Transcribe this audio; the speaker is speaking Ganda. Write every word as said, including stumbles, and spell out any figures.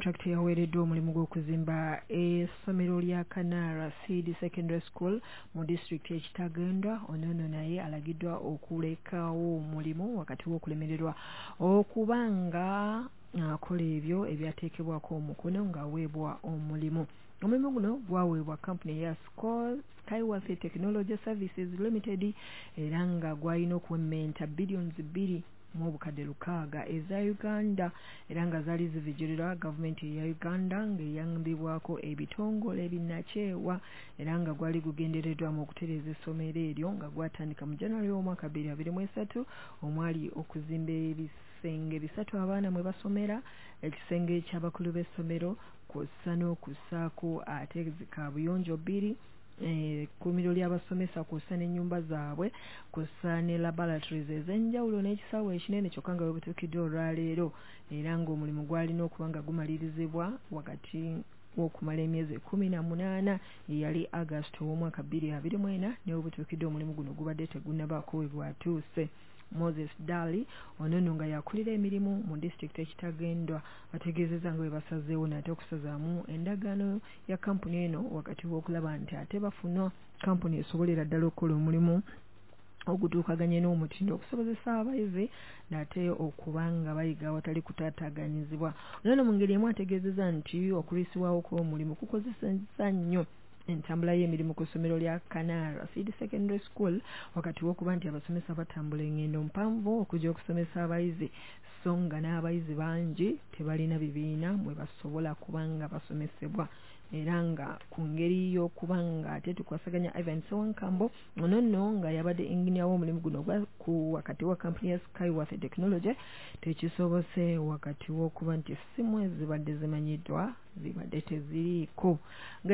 contract yaweereddwa omulimu gw'okuzimba essomero lya Kanara Seed Secondary School mu district e Kitagenda. Ono nno naye alagiddwa okulekawo omulimu wakati w'okulemererwa okubanga akola ebyo ebyateekebwako omukono ng'aweebwa omulimu. Omulimu guno gwaweebwa kampuni ya Skyworth Technology Services Limited era nga gwalina okuwemmenta billions bbiri mu bukadde lukaaga eza Uganda era nga zaali zivijjirirwa gavumenti ya Uganda ng'eyambibwako ebitongole binnaceewa era nga gwali gugendereddwa mu okutereeza essomero eryo nga gwatandika mu January omwaka bbiri abiri mu esatu omwali okuzimba ebisenge bisatu abaana mwe basomera, ekisenge eky'abakulu b'essomero kw'ossa n'okussaako ate kaabuyonjo bbiri, ekkuumiro ly'abasomesa kw'ossa n'ennyumba zaabwe kw'ossa ne laboratories ez'enjawulo n'ekisaawe ekinene kyokka nga bwe butuukidde olwaleero era ng'omulimu gwalina okuba nga gumalirizibwa wakati w'okumala emyezi kkumi na munaana eyali August ow'omwaka bbiri abiri mu ena ne bwe butuukidde omulimu guno gubadde tegunnabaako we bwatuuse. Moses Dali ono nno nga yakulira emirimu mu disitulikiti ekitagendwa ategeezezza nga bwe basazeewo nate okusazaamu endagaano ya kampuni eno wakati w'okulaba nti ate bafuna kampuni esobolera ddala okukola omulimu ogutuukaganye n'omutindo okusobozesa abayizi nate okuba nga bayiga awatali kutaataaganyizibwa. Ono mu ngeri emu ategeezezza nti okulwisibwawo kw'omulimu kukozesezza nnyo entambula y'emirimu ku ssomero lya Kanara Seed Secondary School wakati w'okuba nti abasomesa batambula engendo mpanvu okujja okusomesa abayizi so nga n'abayizi bangi tebalina bibiina mwe basobola kuba nga basomesebwa era nga ku ngeri y'okuba nga ate tukwasaganya Ivan Sewankambo ono nno nga yabadde engineer w'omulimu guno ku wakati wa kampuni ya Skyworth Technology tekisobose wakati w'okuba nti essimu ezibadde zimanyiddwa zibadde teziriiko.